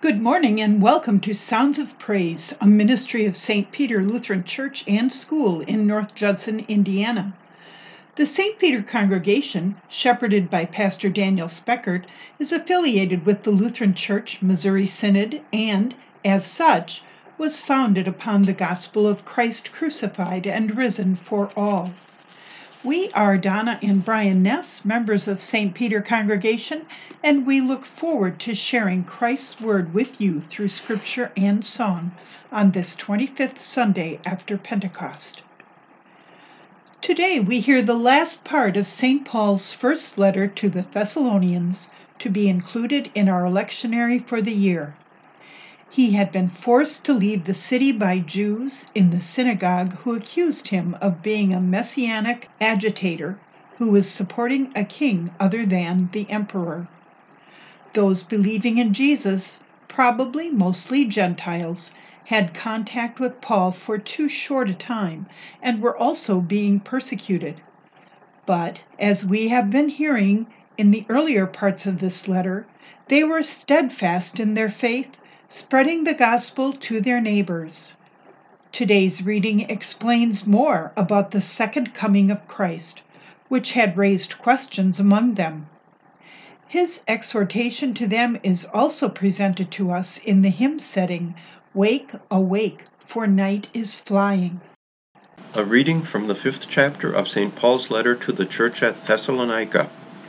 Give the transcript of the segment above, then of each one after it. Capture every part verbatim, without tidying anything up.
Good morning and welcome to Sounds of Praise, a ministry of Saint Peter Lutheran Church and School in North Judson, Indiana. The Saint Peter congregation, shepherded by Pastor Daniel Speckert, is affiliated with the Lutheran Church Missouri Synod and, as such, was founded upon the gospel of Christ crucified and risen for all. We are Donna and Brian Ness, members of Saint Peter Congregation, and we look forward to sharing Christ's Word with you through Scripture and song on this twenty-fifth Sunday after Pentecost. Today we hear the last part of Saint Paul's first letter to the Thessalonians to be included in our lectionary for the year. He had been forced to leave the city by Jews in the synagogue who accused him of being a messianic agitator who was supporting a king other than the emperor. Those believing in Jesus, probably mostly Gentiles, had contact with Paul for too short a time and were also being persecuted. But, as we have been hearing in the earlier parts of this letter, they were steadfast in their faith, spreading the gospel to their neighbors. Today's reading explains more about the second coming of Christ, which had raised questions among them. His exhortation to them is also presented to us in the hymn setting, "Wake, awake, for night is flying." A reading from the fifth chapter of Saint Paul's letter to the church at Thessalonica.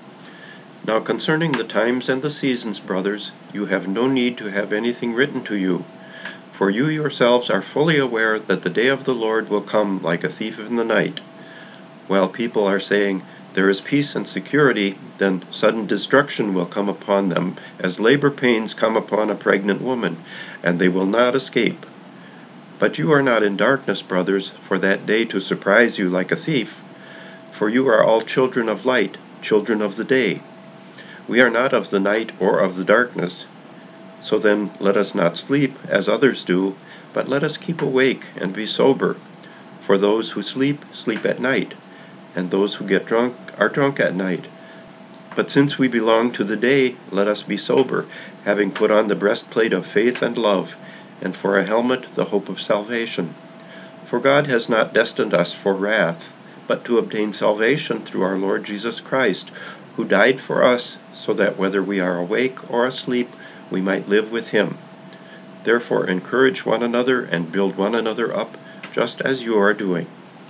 Now concerning the times and the seasons, brothers, you have no need to have anything written to you, for you yourselves are fully aware that the day of the Lord will come like a thief in the night. While people are saying, "There is peace and security," then sudden destruction will come upon them, as labor pains come upon a pregnant woman, and they will not escape. But you are not in darkness, brothers, for that day to surprise you like a thief. For you are all children of light, children of the day. We are not of the night or of the darkness. So then let us not sleep, as others do, but let us keep awake and be sober. For those who sleep, sleep at night, and those who get drunk are drunk at night. But since we belong to the day, let us be sober, having put on the breastplate of faith and love, and for a helmet the hope of salvation. For God has not destined us for wrath, but to obtain salvation through our Lord Jesus Christ, who died for us, so that whether we are awake or asleep, we might live with him. Therefore encourage one another and build one another up, just as you are doing.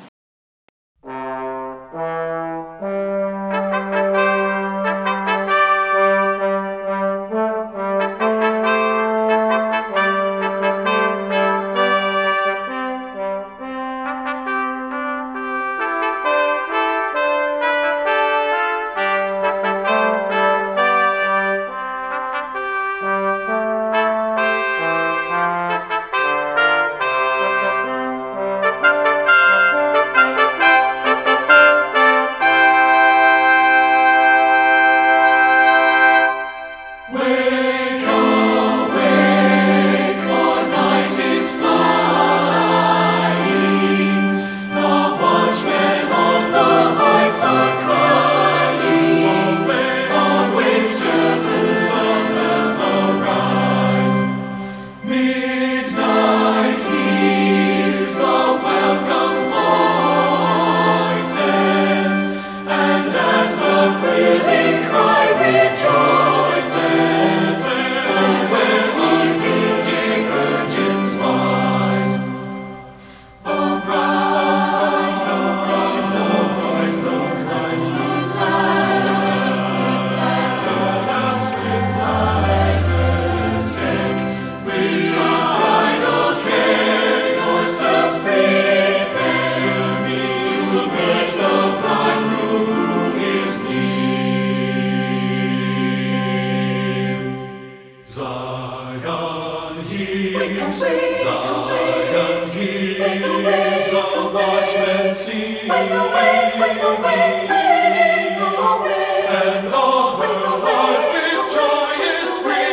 Zion hears the watchmen sing. Wake awake, wake awake, wake awake. And all her heart with joy is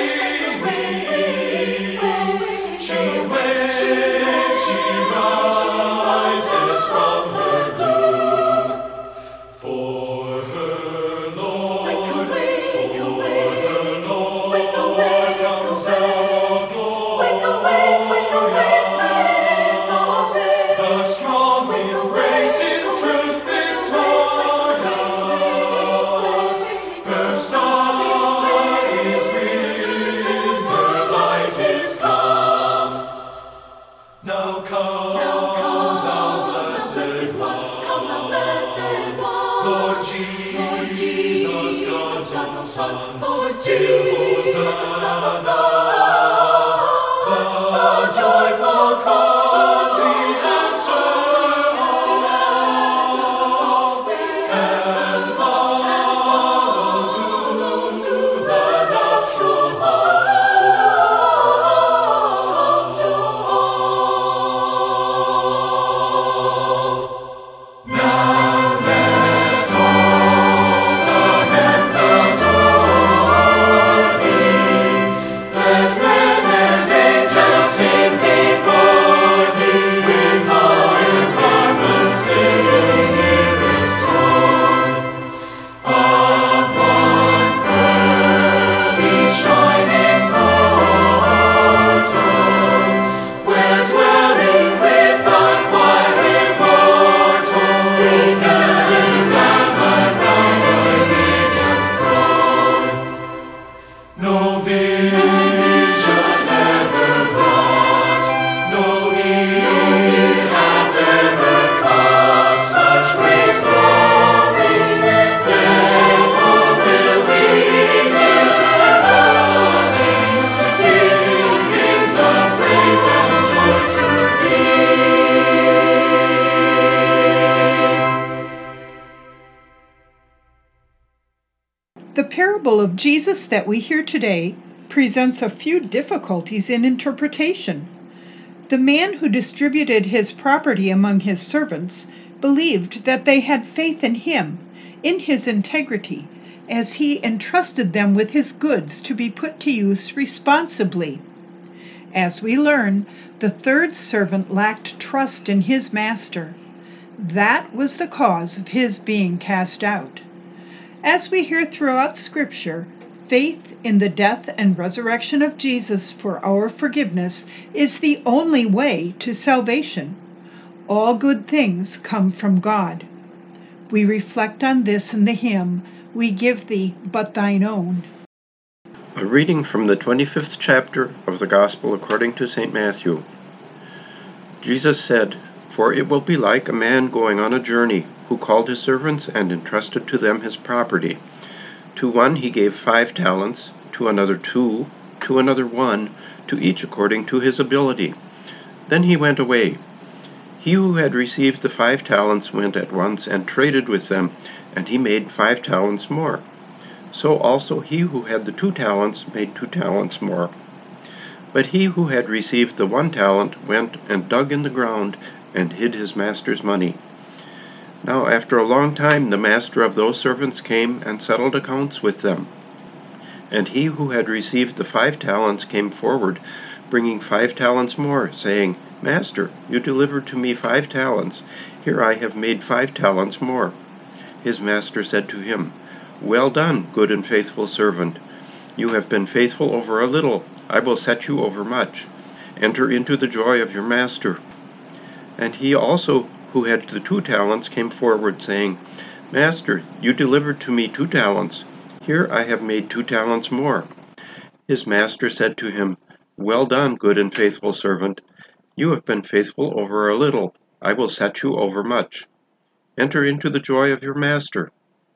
springing. She wakes, she rises from her gloom. For her Lord, for her Lord comes down. Son, Lord Jesus, comes on. The joyful country answer all, and follow to, to the nuptial hall. Now let all the hands adore Thee. Let men and angels sing before Thee, with harps, harmonies, singers, nearest tone. Of one pearly shining portal, where dwelling with the choir immortal, we gather at Thy radiant throne. No vision ever brought, no ear hath ever caught such great glory. Therefore will we dance alone, singing hymns of praise and joy to Thee. The parable of Jesus that we hear today presents a few difficulties in interpretation. The man who distributed his property among his servants believed that they had faith in him, in his integrity, as he entrusted them with his goods to be put to use responsibly. As we learn, the third servant lacked trust in his master. That was the cause of his being cast out. As we hear throughout Scripture, faith in the death and resurrection of Jesus for our forgiveness is the only way to salvation. All good things come from God. We reflect on this in the hymn, "We Give Thee But Thine Own." A reading from the twenty-fifth chapter of the Gospel according to Saint Matthew. Jesus said, "For it will be like a man going on a journey, who called his servants and entrusted to them his property. To one he gave five talents, to another two, to another one, to each according to his ability. Then he went away. He who had received the five talents went at once and traded with them, and he made five talents more. So also he who had the two talents made two talents more. But he who had received the one talent went and dug in the ground and hid his master's money. Now after a long time the master of those servants came and settled accounts with them. And he who had received the five talents came forward, bringing five talents more, saying, Master, you delivered to me five talents. Here I have made five talents more. His master said to him, Well done, good and faithful servant. You have been faithful over a little. I will set you over much. Enter into the joy of your master. And he also who had the two talents came forward, saying, Master, you delivered to me two talents. Here I have made two talents more. His master said to him, Well done, good and faithful servant. You have been faithful over a little. I will set you over much. Enter into the joy of your master.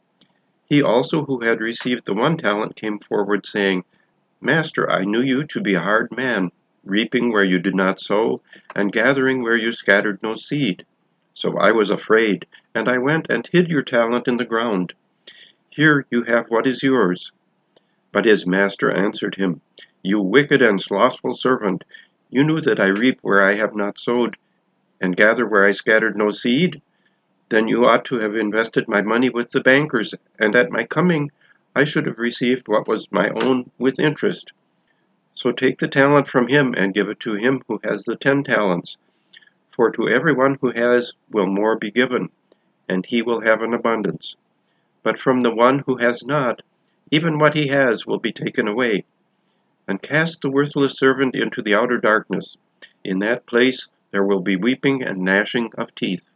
He also who had received the one talent came forward, saying, Master, I knew you to be a hard man, reaping where you did not sow, and gathering where you scattered no seed. So I was afraid, and I went and hid your talent in the ground. Here you have what is yours. But his master answered him, You wicked and slothful servant, you knew that I reap where I have not sowed, and gather where I scattered no seed? Then you ought to have invested my money with the bankers, and at my coming I should have received what was my own with interest. So take the talent from him and give it to him who has the ten talents. For to everyone who has will more be given, and he will have an abundance. But from the one who has not, even what he has will be taken away. And cast the worthless servant into the outer darkness. In that place there will be weeping and gnashing of teeth.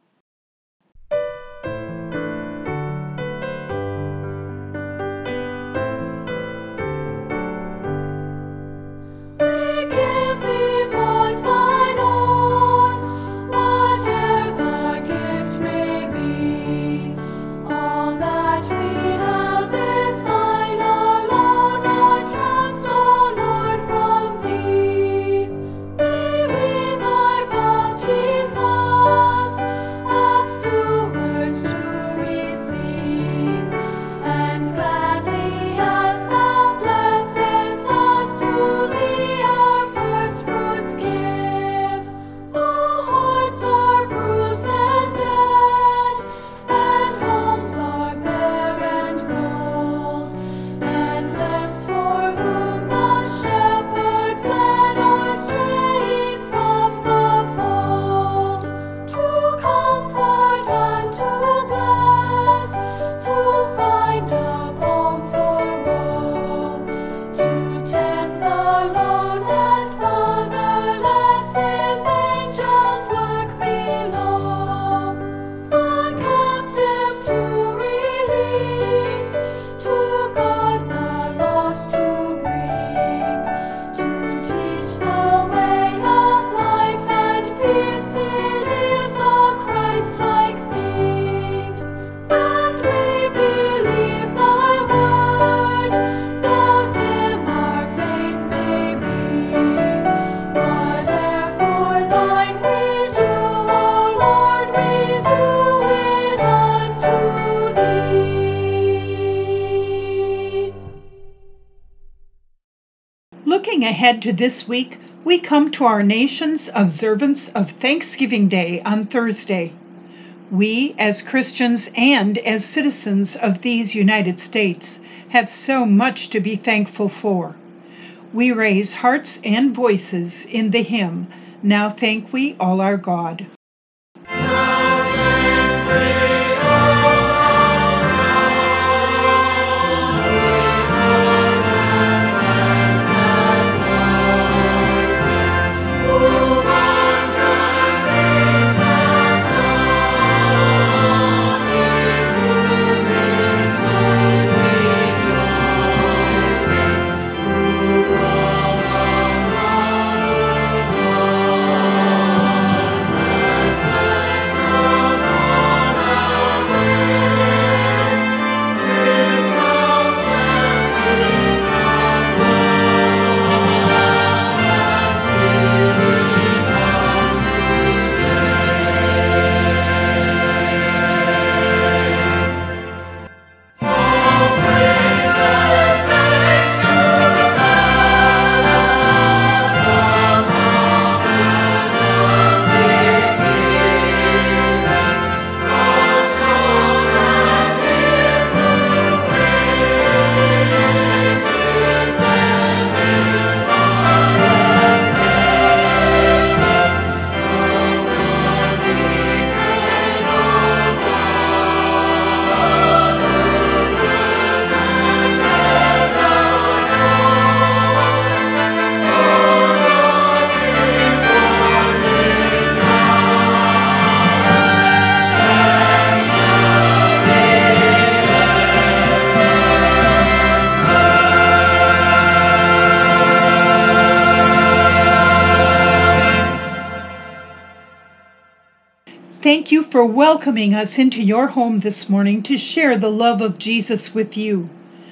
All that we have is thine, O ahead to this week, we come to our nation's observance of Thanksgiving Day on Thursday. We, as Christians and as citizens of these United States, have so much to be thankful for. We raise hearts and voices in the hymn, "Now Thank We All Our God." Thank you for welcoming us into your home this morning to share the love of Jesus with you.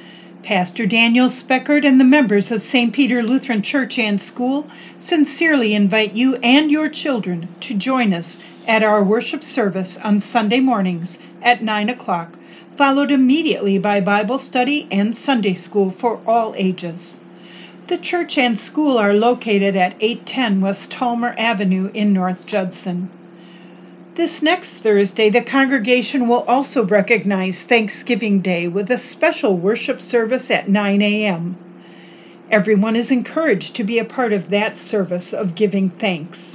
Pastor Daniel Speckert and the members of Saint Peter Lutheran Church and School sincerely invite you and your children to join us at our worship service on Sunday mornings at nine o'clock, followed immediately by Bible study and Sunday school for all ages. The church and school are located at eight ten West Talmer Avenue in North Judson. This next Thursday, the congregation will also recognize Thanksgiving Day with a special worship service at nine a.m. Everyone is encouraged to be a part of that service of giving thanks.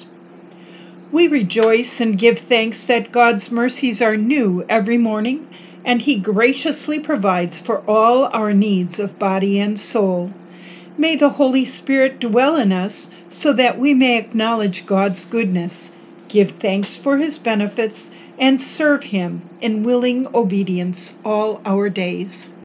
We rejoice and give thanks that God's mercies are new every morning, and He graciously provides for all our needs of body and soul. May the Holy Spirit dwell in us so that we may acknowledge God's goodness, give thanks for His benefits, and serve Him in willing obedience all our days.